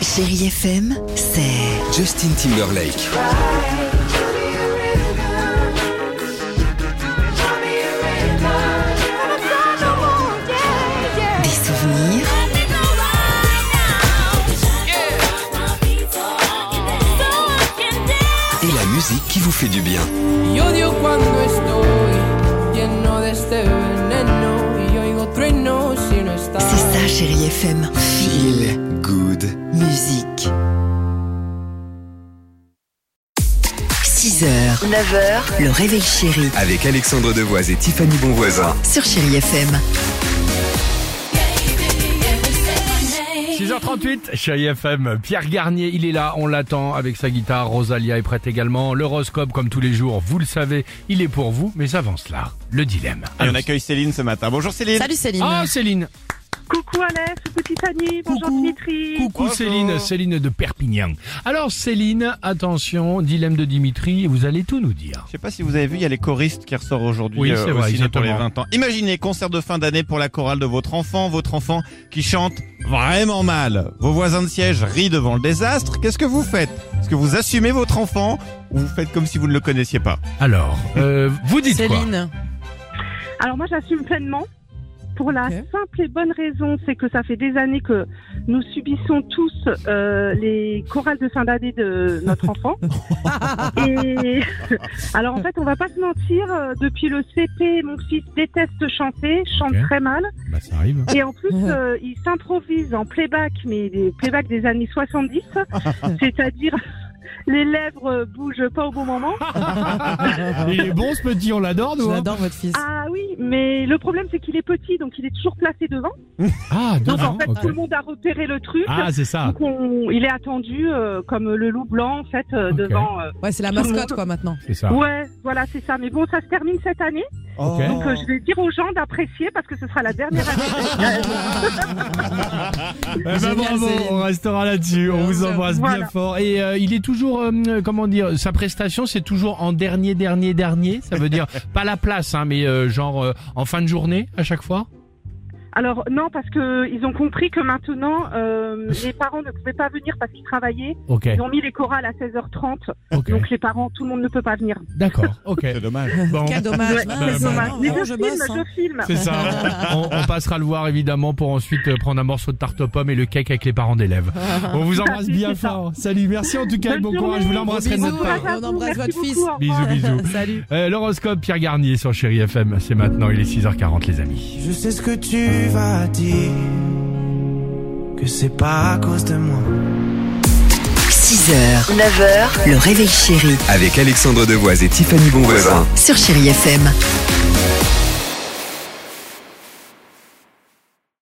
Chérie FM, c'est Justin Timberlake. des souvenirs, Et la musique qui vous fait du bien. Y odio cuando estoy lleno de este veneno y oigo truenos si no estás. c'est ça Chérie FM. Feel Good. musique. 6h, 9h, le réveil chéri Avec Alexandre Devoise et Tiffany Bonvoisin. sur Chérie FM. 6h38, Chérie FM, Pierre Garnier, il est là, on l'attend avec sa guitare, Rosalia est prête également, l'horoscope comme tous les jours, vous le savez, il est pour vous, mais avant cela, le dilemme. Et on accueille Céline ce matin. Bonjour Céline. Salut Céline. Ah Céline, Coucou Alex, coucou Tiffany, bonjour coucou, Dimitri. coucou Céline de Perpignan. Alors Céline, attention, dilemme de Dimitri, vous allez tout nous dire. Je sais pas si vous avez vu, il y a les choristes qui ressortent aujourd'hui Oui, c'est au vrai, ciné pour les exactement. 20 ans. Imaginez, concert de fin d'année pour la chorale de votre enfant qui chante vraiment mal. Vos voisins de siège rient devant le désastre. Qu'est-ce que vous faites? Est-ce que vous assumez votre enfant ou vous faites comme si vous ne le connaissiez pas? Alors, vous dites quoi? Céline. Alors moi j'assume pleinement. Pour la simple et bonne raison, c'est que ça fait des années que nous subissons tous les chorales de fin d'année de notre enfant. Et alors en fait, on va pas se mentir, depuis le CP, mon fils déteste chanter, chante Ok. très mal. Bah ça arrive. Et en plus, il s'improvise en playback, mais des playbacks des années 70, c'est-à-dire les lèvres bougent pas au bon moment. Il est bon ce petit, on l'adore nous. hein. J'adore votre fils. Ah oui, mais le problème c'est qu'il est petit, donc il est toujours placé devant. Ah, Donc devant, en fait, ok. tout le monde a repéré le truc. Ah, c'est ça. Donc il est attendu comme le loup blanc en fait devant. Ouais, c'est la tout le mascotte monde. quoi maintenant. C'est ça. Ouais, voilà, c'est ça. Mais bon, ça se termine cette année. Ok. Donc je vais dire aux gens d'apprécier parce que ce sera la dernière année. Eh ben, Génial, bravo, Céline. on restera là-dessus, on vous embrasse bien Voilà. fort. Et il est toujours, comment dire, sa prestation c'est toujours en dernier, ça veut dire pas la place, hein, mais genre en fin de journée à chaque fois. Alors non, parce que ils ont compris que maintenant les parents ne pouvaient pas venir parce qu'ils travaillaient. Ok, Ils ont mis les chorales à 16h30. ok, Donc les parents, tout le monde ne peut pas venir. d'accord, ok. C'est dommage. Bon, Quel dommage. Ouais, mince. c'est dommage. Non, Mais non, je je filme, bosse, hein. je filme. c'est ça. On passera le voir évidemment pour ensuite prendre un morceau de tarte aux pommes et le cake avec les parents d'élèves. On vous embrasse bien C'est ça. fort. Salut, merci en tout cas, et Bonne bon courage, je vous l'embrasserai de Bisous. notre part. On embrasse Merci votre fils. beaucoup, au Bisous, revoir. bisous. Salut. L'horoscope Pierre Garnier sur Chérie FM, c'est maintenant, il est 6h40 les amis. Je sais ce que tu vas dire, que c'est pas à cause de moi. 6h, 9h, le réveil chéri Avec Alexandre Devoise et Tiffany Bonvoisin. sur Chérie FM.